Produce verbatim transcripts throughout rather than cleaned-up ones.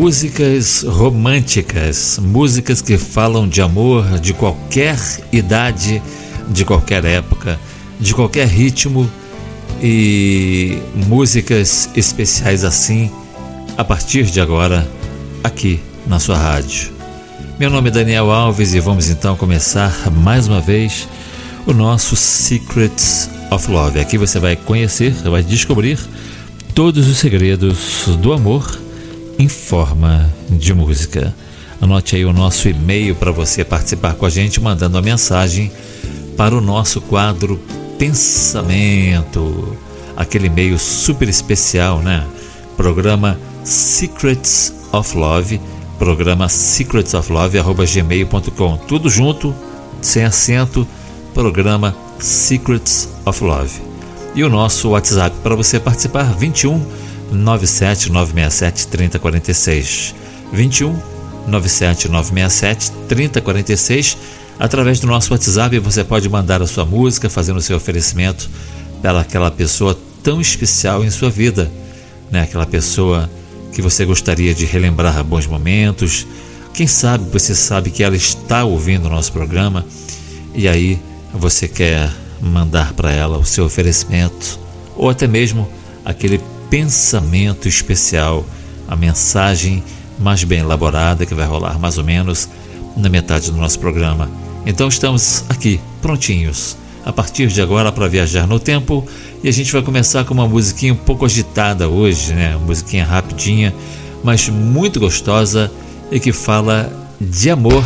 Músicas românticas, músicas que falam de amor de qualquer idade, de qualquer época, de qualquer ritmo, e músicas especiais assim, a partir de agora, aqui na sua rádio. Meu nome é Daniel Alves e vamos então começar mais uma vez o nosso Secrets of Love. Aqui você vai conhecer, vai descobrir todos os segredos do amor em forma de música. Anote aí o nosso e-mail para você participar com a gente, mandando a mensagem para o nosso quadro Pensamento. Aquele e-mail super especial, né? Programa Secrets of Love, programa secrets of love arroba gmail ponto com. Tudo junto, sem acento, programa Secrets of Love. E o nosso WhatsApp para você participar, vinte e um, nove sete nove seis sete, três zero quatro seis. vinte e um, nove sete nove seis sete, três zero quatro seis. Através do nosso WhatsApp você pode mandar a sua música, fazendo o seu oferecimento para aquela pessoa tão especial em sua vida, né? Aquela pessoa que você gostaria de relembrar bons momentos. Quem sabe você sabe que ela está ouvindo o nosso programa e aí você quer mandar para ela o seu oferecimento ou até mesmo aquele pensamento especial, a mensagem mais bem elaborada que vai rolar mais ou menos na metade do nosso programa. Então estamos aqui, prontinhos, a partir de agora para viajar no tempo, e a gente vai começar com uma musiquinha um pouco agitada hoje, né? Uma musiquinha rapidinha, mas muito gostosa e que fala de amor.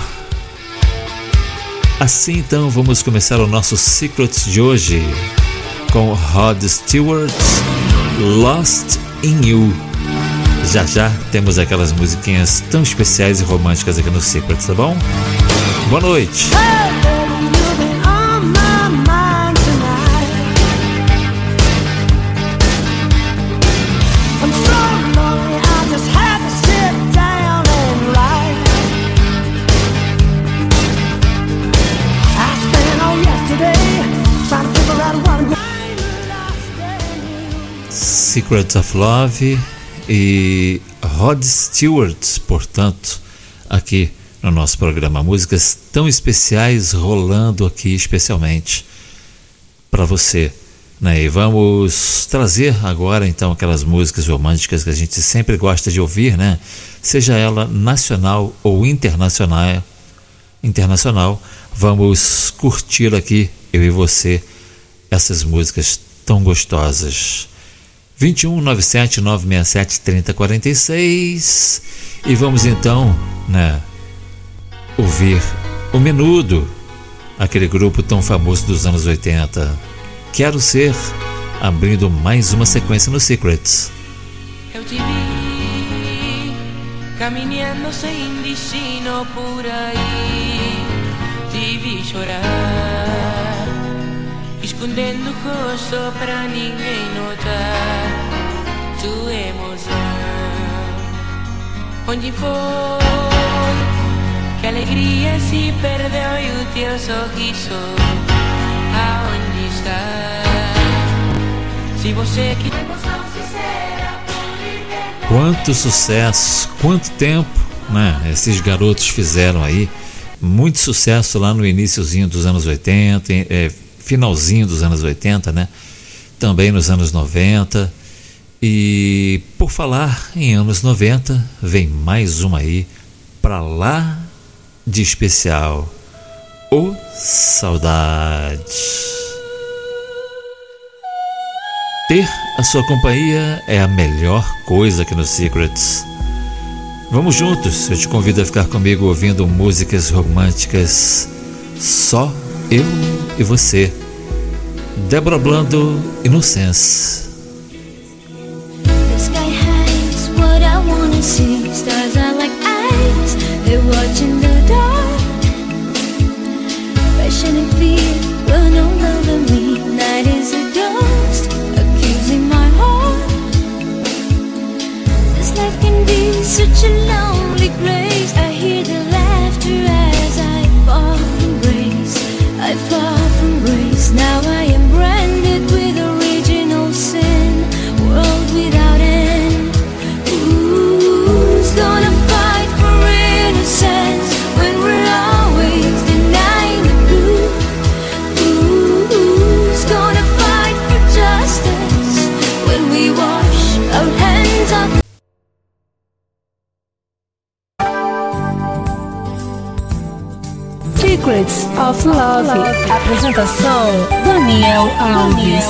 Assim então vamos começar o nosso Secrets de hoje com Rod Stewart, Lost in You. Já já temos aquelas musiquinhas tão especiais e românticas aqui no Secrets, tá bom? Boa noite! Secrets of Love e Rod Stewart, portanto, aqui no nosso programa. Músicas tão especiais rolando aqui especialmente para você, né? E vamos trazer agora então aquelas músicas românticas que a gente sempre gosta de ouvir, né? Seja ela nacional ou internacional. Internacional, vamos curtir aqui, eu e você, essas músicas tão gostosas. vinte e um, nove sete nove seis sete, três zero quatro seis. E vamos então, né, ouvir o Menudo, aquele grupo tão famoso dos anos oitenta. Quero Ser, abrindo mais uma sequência no Secrets. Eu te vi caminhando sem destino por aí, te vi chorar, escondendo o rosto pra ninguém notar tua emoção. Onde foi que a alegria se perdeu e o teu sorriso aonde está? Se você quer emoção sincera, quanto sucesso, quanto tempo, né? Esses garotos fizeram aí muito sucesso lá no iniciozinho dos anos oitenta, é, finalzinho dos anos oitenta, né? Também nos anos noventa. E por falar em anos noventa, vem mais uma aí pra lá de especial. Ô saudade. Ter a sua companhia é a melhor coisa aqui no Secrets. Vamos juntos, eu te convido a ficar comigo ouvindo músicas românticas, só eu e você. Débora Blando, Innocence. The sky hides what I wanna see. Stars are like eyes, they're watching the dark. Passion and fear run all over me. Night is a ghost, accusing my heart. This life can be such a lonely grace. I hear the laughter as I fall from grace. I fall from grace. Now I am branded with original sin. Secrets of Love. Apresentação: Daniel Alves.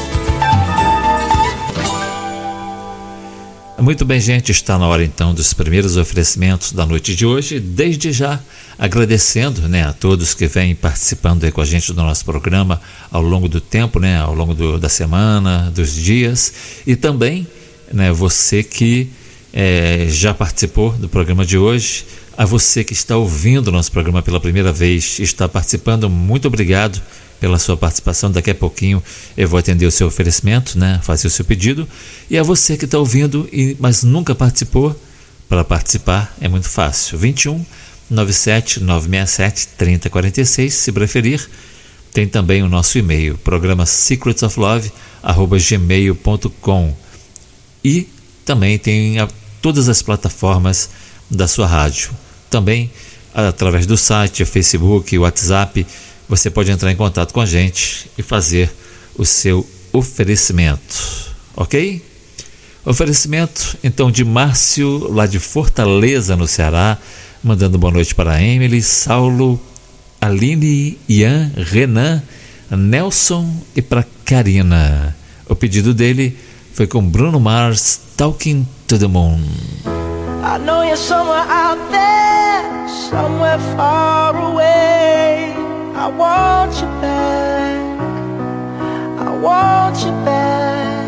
Muito bem, gente, está na hora então dos primeiros oferecimentos da noite de hoje. Desde já agradecendo, né, a todos que vêm participando aí com a gente do nosso programa ao longo do tempo, né, ao longo do, da semana, dos dias, e também, né, você que é, já participou do programa de hoje, a você que está ouvindo o nosso programa pela primeira vez, está participando, muito obrigado pela sua participação. Daqui a pouquinho eu vou atender o seu oferecimento, né, fazer o seu pedido. E a você que está ouvindo, e, mas nunca participou, para participar é muito fácil. vinte e um, noventa e sete, novecentos e sessenta e sete, trinta e quarenta e seis, se preferir. Tem também o nosso e-mail, programa secrets of love arroba gmail ponto com. E também tem a, todas as plataformas da sua rádio. Também através do site, Facebook, WhatsApp, você pode entrar em contato com a gente e fazer o seu oferecimento, ok? Oferecimento, então, de Márcio, lá de Fortaleza, no Ceará, mandando boa noite para Emily, Saulo, Aline, Ian, Renan, Nelson e para Karina. O pedido dele foi com Bruno Mars, Talking to the Moon. I know you're somewhere out there, somewhere far away. I want you back, I want you back.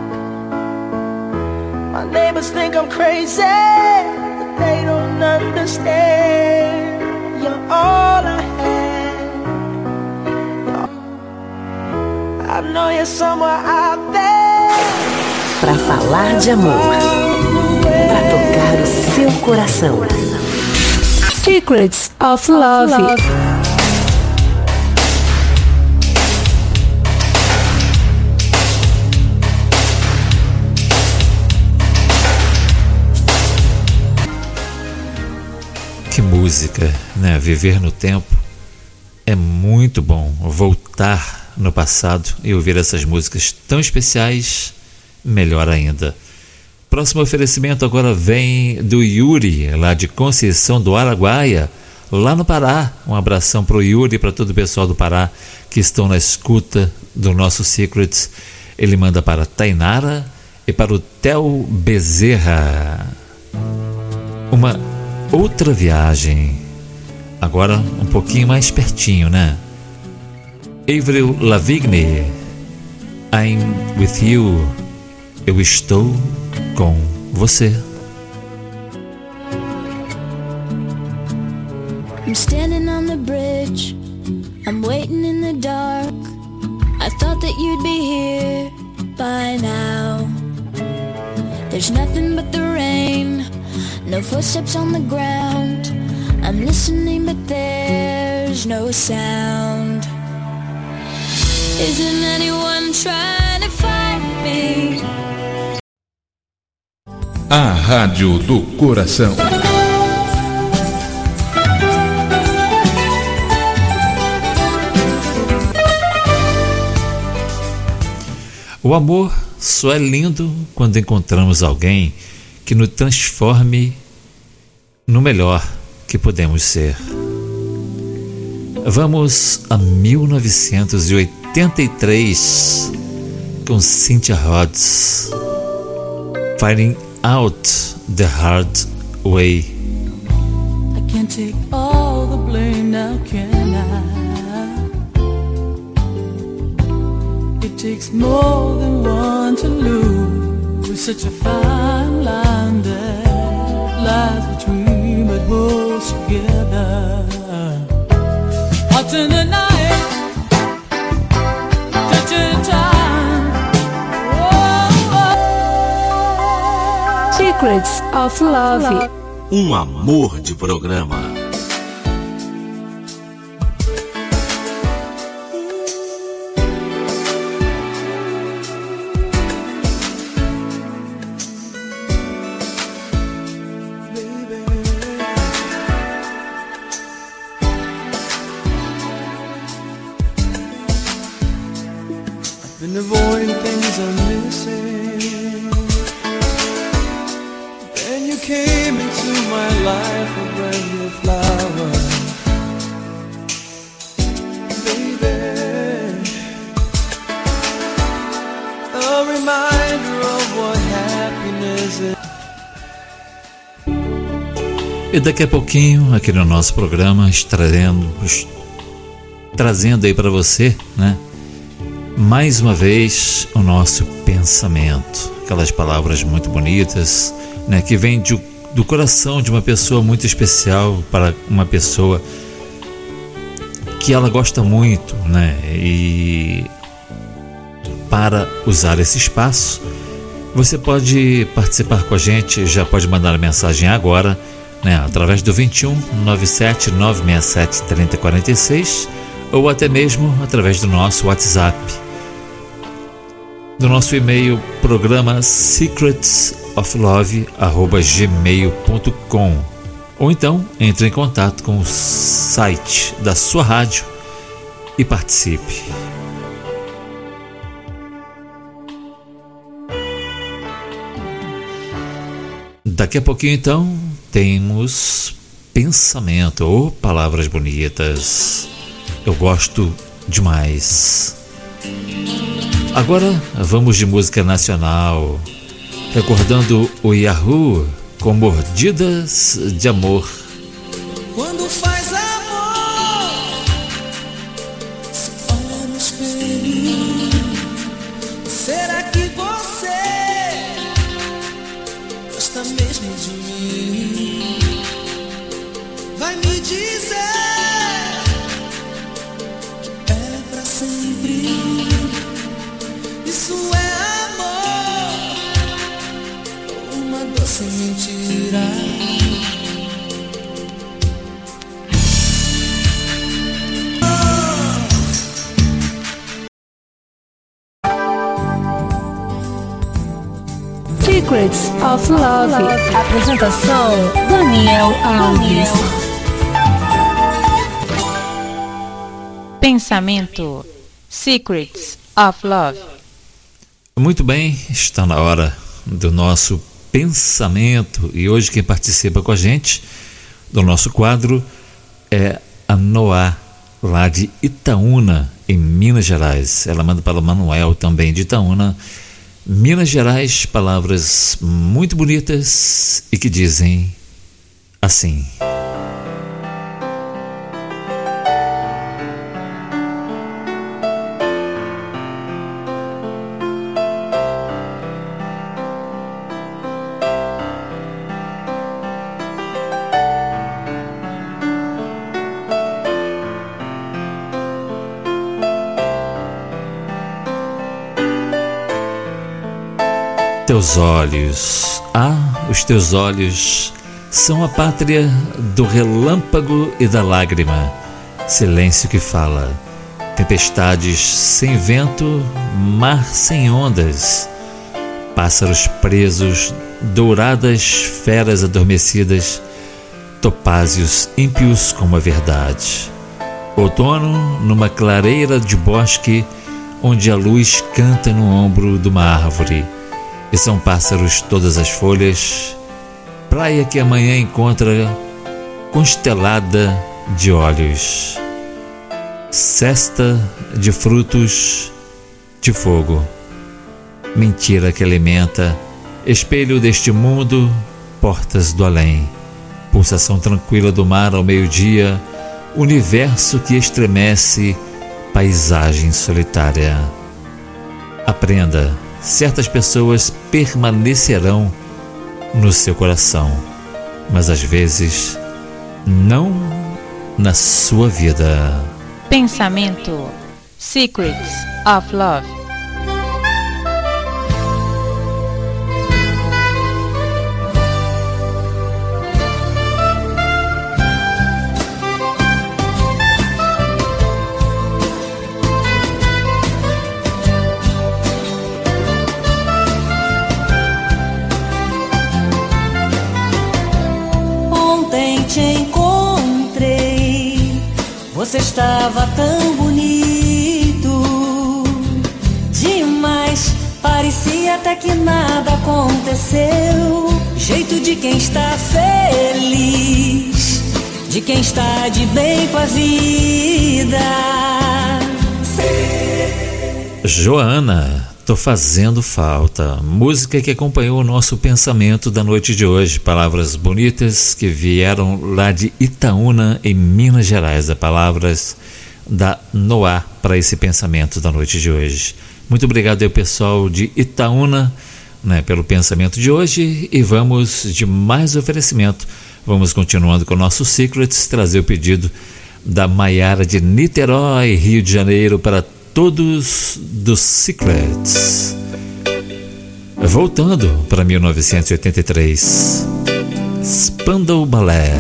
My neighbors think I'm crazy, but they don't understand. You're all I have. I know you're somewhere out there. Pra falar de amor, pra tocar o seu coração. Secrets of Love. Que música, né? Viver no tempo é muito bom. Voltar no passado e ouvir essas músicas tão especiais, melhor ainda. Próximo oferecimento agora vem do Yuri, lá de Conceição do Araguaia, lá no Pará. Um abração para o Yuri e para todo o pessoal do Pará que estão na escuta do nosso Secrets. Ele manda para Tainara e para o Theo Bezerra. Uma outra viagem, agora um pouquinho mais pertinho, né? Avril Lavigne, I'm with you, eu estou com você. I'm standing on the bridge, I'm waiting in the dark. I thought that you'd be here by now. There's nothing but the rain, no footsteps on the ground. I'm listening but there's no sound. Isn't anyone trying to find me? A Rádio do Coração. O amor só é lindo quando encontramos alguém que nos transforme no melhor que podemos ser. Vamos a mil novecentos e oitenta e três com Cynthia Rhodes, Finding Out the Hard Way. I can't take all the blame now, can I? It takes more than one to lose. Such a fine line that lies between, but holds together. Out in the night, touching time. Oh, oh. Secrets of Love. Um amor de programa. Been avoiding things I'm missing. Then you came into my life, a brand new flower. E daqui a pouquinho, aqui no nosso programa, trazendo, trazendo aí para você, né? Mais uma vez, o nosso pensamento. Aquelas palavras muito bonitas, né? Que vêm de, do coração de uma pessoa muito especial para uma pessoa que ela gosta muito, né? E para usar esse espaço, você pode participar com a gente, já pode mandar a mensagem agora, né, através do vinte e um, nove sete nove seis sete, três zero quatro seis ou até mesmo através do nosso WhatsApp, do nosso e-mail, programa secrets of love arroba gmail ponto com, ou então entre em contato com o site da sua rádio e participe. Daqui a pouquinho então temos pensamento ou oh, palavras bonitas. Eu gosto demais. Agora vamos de música nacional, recordando o Yahoo com Mordidas de Amor. Quando faz amor, se olha no espelho, será que você gosta mesmo de mim? Vai me dizer que é pra sempre. Isso é amor, uma doce mentira. Secrets of Love. Apresentação: Daniel Alves. Pensamento: Secrets of Love. Muito bem, está na hora do nosso pensamento e hoje quem participa com a gente do nosso quadro é a Noá, lá de Itaúna, em Minas Gerais. Ela manda para o Manuel, também de Itaúna, Minas Gerais, palavras muito bonitas e que dizem assim: teus olhos, ah, os teus olhos são a pátria do relâmpago e da lágrima, silêncio que fala, tempestades sem vento, mar sem ondas, pássaros presos, douradas feras adormecidas, topázios ímpios como a verdade. Outono numa clareira de bosque, onde a luz canta no ombro de uma árvore, e são pássaros todas as folhas, praia que amanhã encontra constelada de olhos, cesta de frutos de fogo, mentira que alimenta, espelho deste mundo, portas do além, pulsação tranquila do mar ao meio-dia, universo que estremece, paisagem solitária. Aprenda, certas pessoas permanecerão no seu coração, mas às vezes não na sua vida. Pensamento: Secrets of Love. Te encontrei, você estava tão bonito demais, parecia até que nada aconteceu. Jeito de quem está feliz, de quem está de bem com a vida. Joana Tô fazendo falta. Música que acompanhou o nosso pensamento da noite de hoje. Palavras bonitas que vieram lá de Itaúna, em Minas Gerais. As palavras da Noá para esse pensamento da noite de hoje. Muito obrigado ao pessoal de Itaúna, né, pelo pensamento de hoje. E vamos de mais oferecimento. Vamos continuando com o nosso Secrets, trazer o pedido da Maiara de Niterói, Rio de Janeiro, para todos dos Secrets. Voltando para mil novecentos e oitenta e três, Spandau Ballet,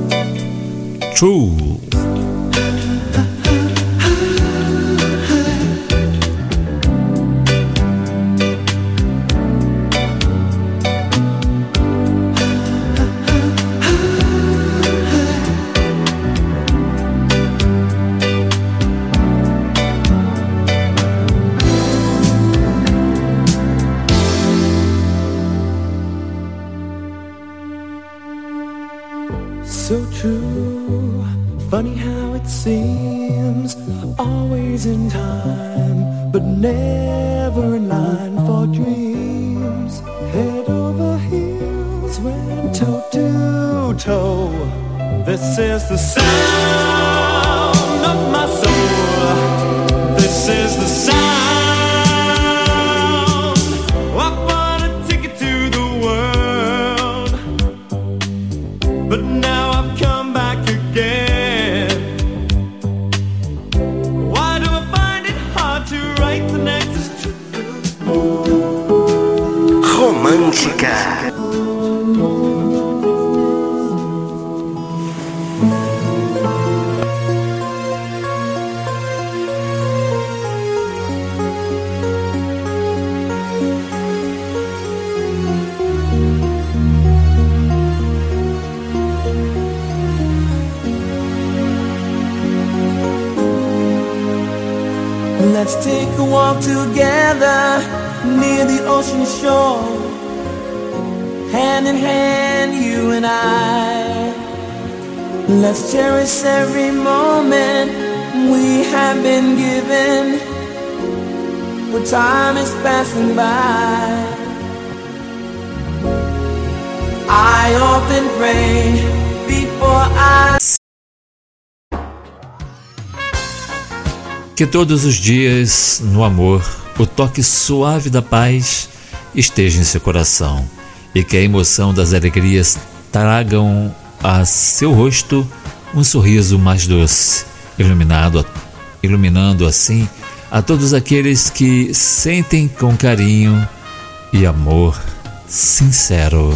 True. So true, funny how it seems, always in time, but never in line for dreams. Head over heels, went toe to toe. This is the sound of my soul. This is the sound. I bought a ticket to the world, but now romântica. Let's take a walk together near the ocean shore, hand in hand, you and I. Let's cherish every moment we have been given, for time is passing by. I often pray before I. Que todos os dias, no amor, o toque suave da paz esteja em seu coração, e que a emoção das alegrias tragam a seu rosto um sorriso mais doce, iluminado, iluminando assim a todos aqueles que sentem com carinho e amor sincero.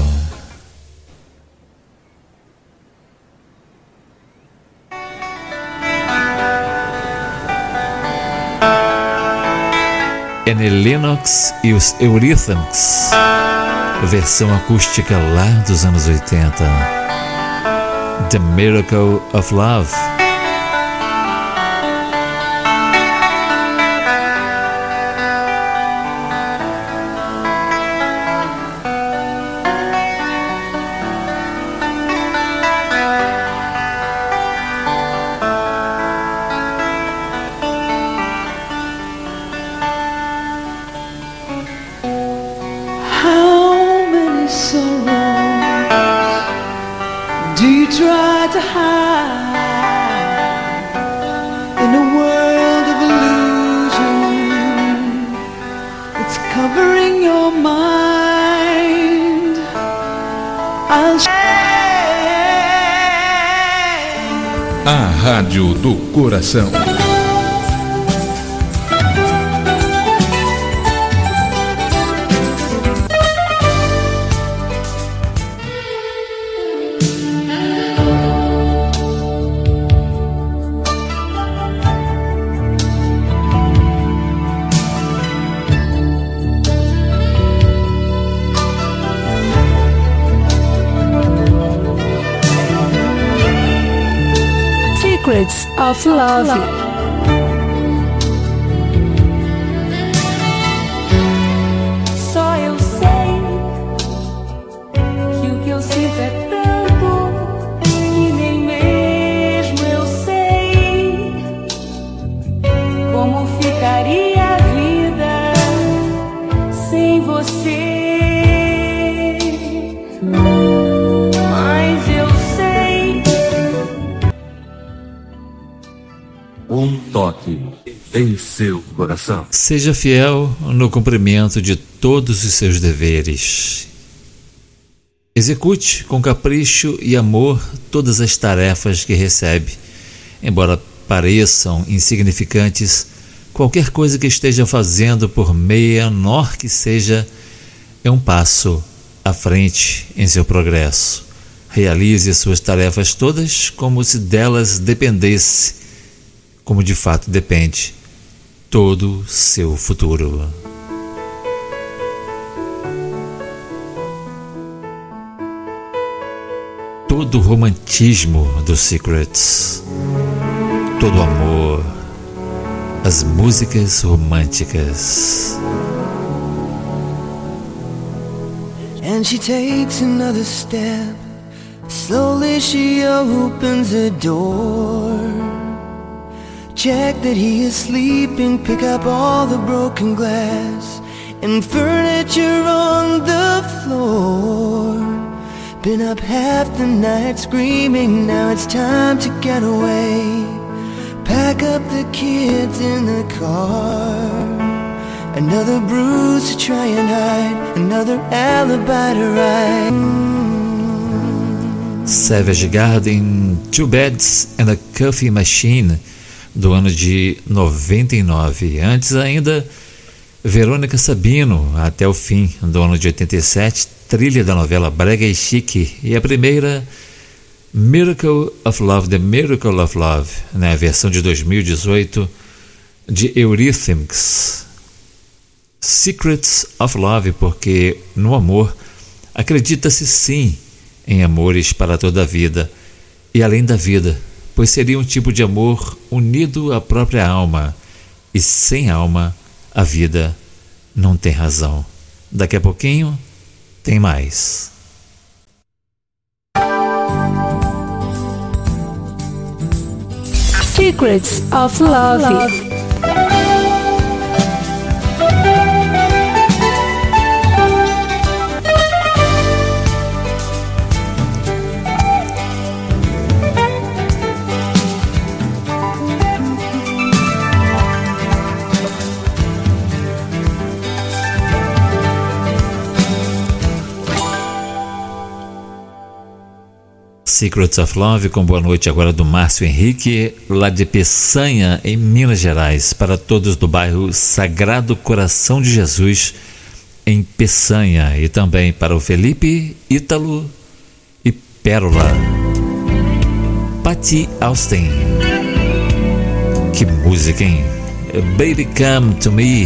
Annie Lennox e os Eurythmics, versão acústica lá dos anos oitenta, The Miracle of Love. A Rádio do Coração. Secrets of Love. Só eu sei que o que eu sinto é tanto que nem mesmo eu sei como ficaria a vida em seu coração. Seja fiel no cumprimento de todos os seus deveres. Execute com capricho e amor todas as tarefas que recebe. Embora pareçam insignificantes, qualquer coisa que esteja fazendo, por menor que seja, é um passo à frente em seu progresso. Realize suas tarefas todas como se delas dependesse, como de fato depende, todo seu futuro. Todo o romantismo dos Secrets, todo o amor, as músicas românticas. And she takes another step. Slowly she opens the door. Check that he is sleeping. Pick up all the broken glass and furniture on the floor. Been up half the night screaming. Now it's time to get away. Pack up the kids in the car. Another bruise to try and hide. Another alibi to ride. Savage Garden, Two Beds and a Coffee Machine, do ano de noventa e nove. Antes ainda, Verônica Sabino, Até o Fim, do ano de oitenta e sete, trilha da novela Brega e Chique. E a primeira, Miracle of Love, The Miracle of Love, né, a versão de dois mil e dezoito, de Eurythmics. Secrets of Love, porque no amor acredita-se sim em amores para toda a vida e além da vida, pois seria um tipo de amor unido à própria alma, e sem alma a vida não tem razão. Daqui a pouquinho tem mais. Secrets of Love. Love. Secrets of Love, com boa noite agora do Márcio Henrique, lá de Peçanha, em Minas Gerais, para todos do bairro Sagrado Coração de Jesus, em Peçanha, e também para o Felipe, Ítalo e Pérola. Patty Austin, que música, hein? Baby Come to Me.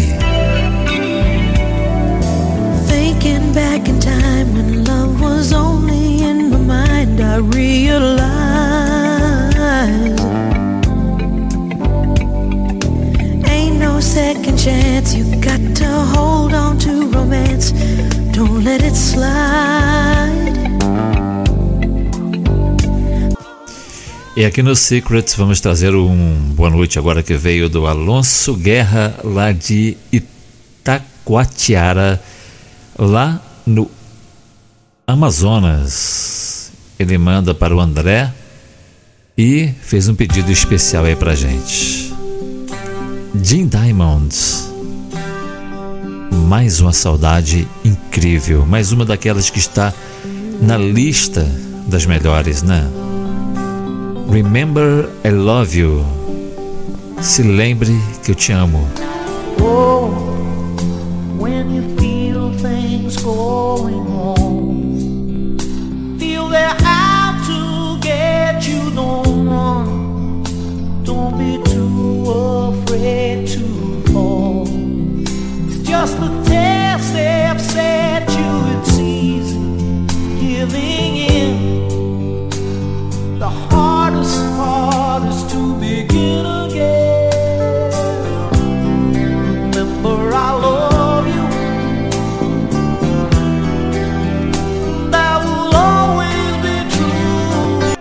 Thinking back in time when love was only in my mind, I realized ain't no second chance. You got to hold on to romance, don't let it slide. E aqui no Secrets vamos trazer um boa noite agora que veio do Alonso Guerra, lá de Itacoatiara, lá no Amazonas. Ele manda para o André e fez um pedido especial aí pra gente. Jim Diamond, mais uma saudade incrível, mais uma daquelas que está na lista das melhores, né? Remember I Love You, se lembre que eu te amo. Oh, when you feel things going wrong, feel they're out to get you, don't run, don't be too afraid to fall. It's just the test they've set you, it's easy giving in. The hardest part is to begin again. Remember I love you, that will always be true.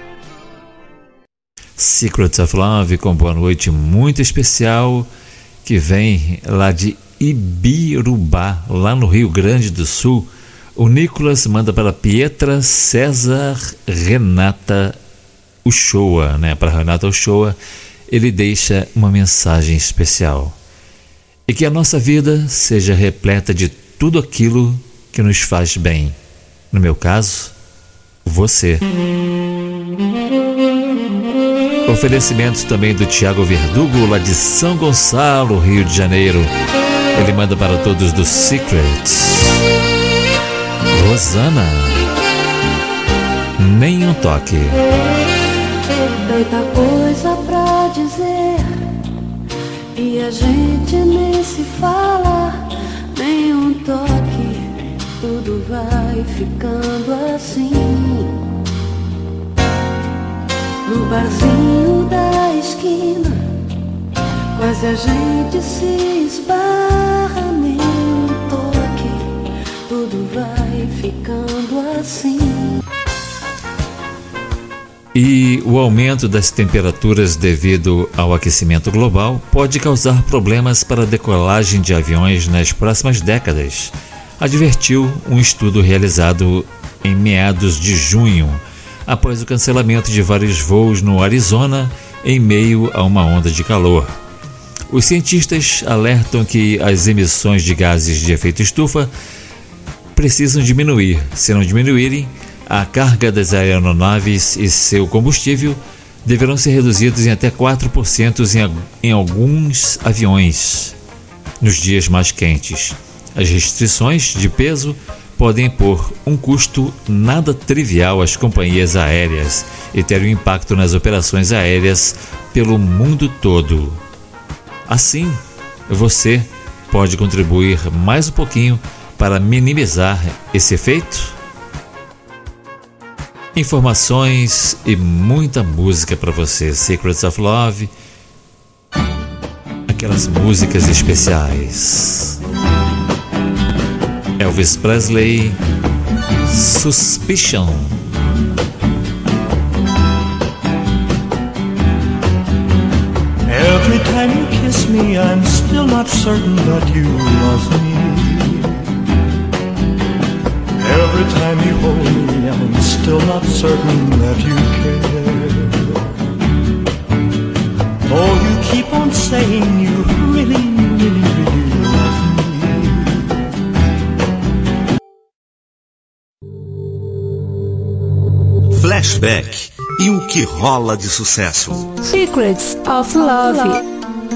Secrets of Love, com boa noite muito especial, que vem lá de Ibirubá, lá no Rio Grande do Sul. O Nicolas manda para Pietra César Renata Uchoa, né? Para Renata Uchoa ele deixa uma mensagem especial. E que a nossa vida seja repleta de tudo aquilo que nos faz bem. No meu caso, você. Oferecimentos também do Tiago Verdugo, lá de São Gonçalo, Rio de Janeiro. Ele manda para todos do Secrets. Rosana, nem um toque. Tanta coisa pra dizer e a gente nem se fala, nem um toque, tudo vai ficando assim. No barzinho da esquina, quase a gente se esbarra, nem um toque, tudo vai ficando assim. E o aumento das temperaturas devido ao aquecimento global pode causar problemas para a decolagem de aviões nas próximas décadas, advertiu um estudo realizado em meados de junho, após o cancelamento de vários voos no Arizona em meio a uma onda de calor. Os cientistas alertam que as emissões de gases de efeito estufa precisam diminuir. Se não diminuírem, a carga das aeronaves e seu combustível deverão ser reduzidos em até quatro por cento em, em alguns aviões nos dias mais quentes. As restrições de peso podem impor um custo nada trivial às companhias aéreas e ter um impacto nas operações aéreas pelo mundo todo. Assim, você pode contribuir mais um pouquinho para minimizar esse efeito? Informações e muita música para você. Secrets of Love, aquelas músicas especiais. Elvis Presley, Suspicion. Every time you kiss me, I'm still not certain that you love me. Every time you hold me, I'm still not certain that you care. Oh, you keep on saying you really, really, really love me. Flashback e o que rola de sucesso. Secrets of Love.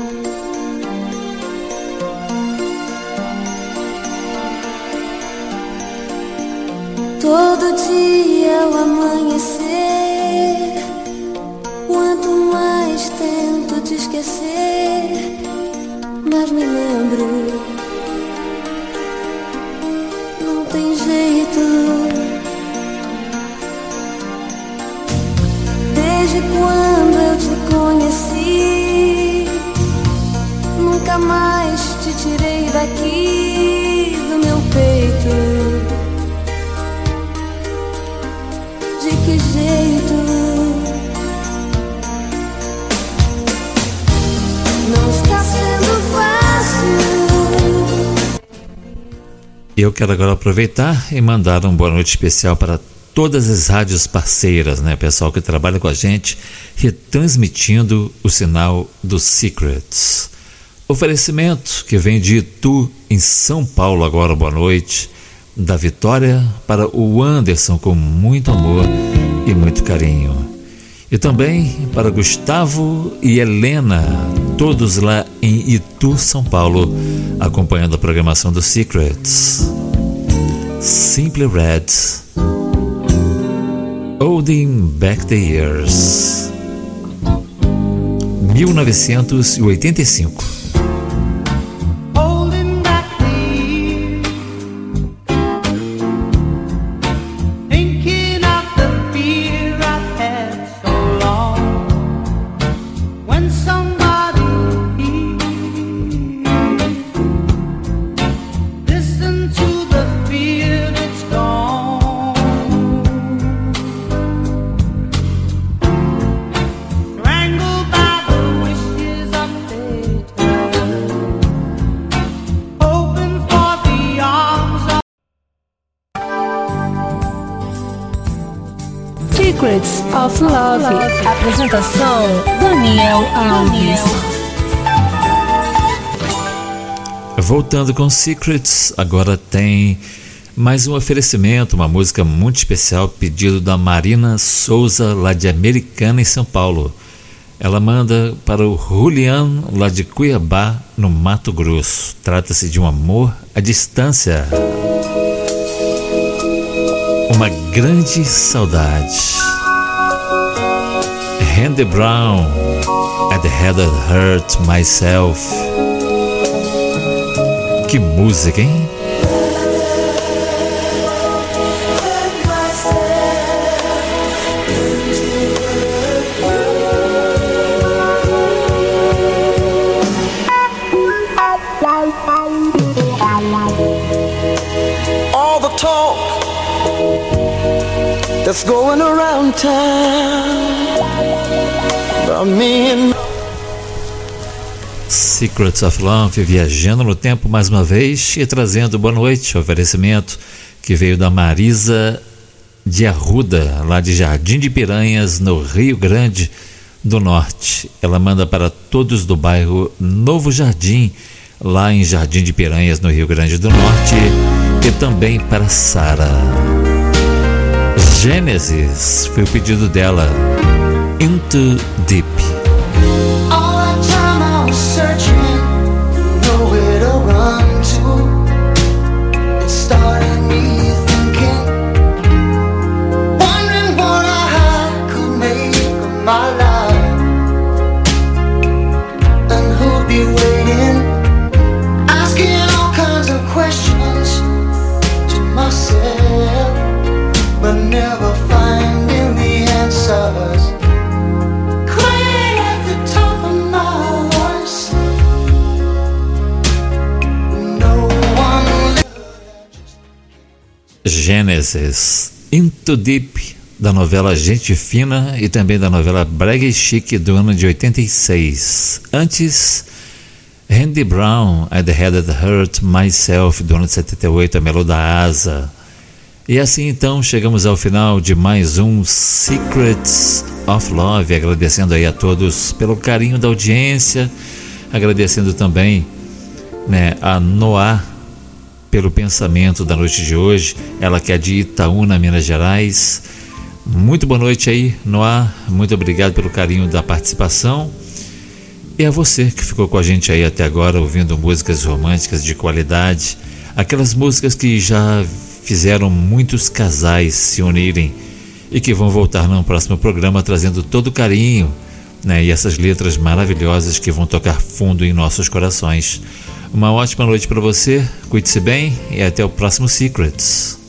Todo dia ao amanhecer, quanto mais tento te esquecer, mais me lembro. Não tem jeito. Desde quando eu te conheci, nunca mais te tirei daqui do meu peito. De que jeito? Não está sendo fácil. Eu quero agora aproveitar e mandar uma boa noite especial para todas as rádios parceiras, né? Pessoal que trabalha com a gente, retransmitindo o sinal do Secrets. Oferecimento que vem de Itu, em São Paulo, agora, boa noite. Da Vitória para o Anderson, com muito amor e muito carinho. E também para Gustavo e Helena, todos lá em Itu, São Paulo, acompanhando a programação do Secrets. Simply Red, Holding Back the Years, mil novecentos e oitenta e cinco. Strangled by the wishes of fate. Secrets of Love. Apresentação Daniel Alves. Voltando com Secrets, agora tem mais um oferecimento, uma música muito especial, pedido da Marina Souza, lá de Americana, em São Paulo. Ela manda para o Julian, lá de Cuiabá, no Mato Grosso. Trata-se de um amor à distância. Uma grande saudade. Randy Brown, At the Head That Hurt Myself. Que música, hein? All the talk that's going around town about me and Secrets of Love, viajando no tempo mais uma vez e trazendo boa noite, oferecimento que veio da Marisa de Arruda, lá de Jardim de Piranhas, no Rio Grande do Norte. Ela manda para todos do bairro Novo Jardim, lá em Jardim de Piranhas, no Rio Grande do Norte, e também para Sara. Gênesis foi o pedido dela, Into Deep. all the time I was searching, nowhere to run to. It started me thinking, wondering what I had could make of my life, and who'd be waiting, asking all kinds of questions to myself, but never finding the answers. Crying at the top of my voice, no one. Gênesis, Into Deep, da novela Gente Fina e também da novela Brega e Chique, do ano de oitenta e seis. Antes, Randy Brown, At the Head That Hurt Myself, do ano de setenta e oito, a Melô da Asa. E assim então chegamos ao final de mais um Secrets of Love, agradecendo aí a todos pelo carinho da audiência, agradecendo também, né, a Noá pelo pensamento da noite de hoje, ela que é de Itaúna, Minas Gerais. Muito boa noite aí, Noá, muito obrigado pelo carinho da participação. E a você que ficou com a gente aí até agora, ouvindo músicas românticas de qualidade, aquelas músicas que já fizeram muitos casais se unirem e que vão voltar no próximo programa trazendo todo o carinho, né, e essas letras maravilhosas que vão tocar fundo em nossos corações. Uma ótima noite para você, cuide-se bem e até o próximo Secrets.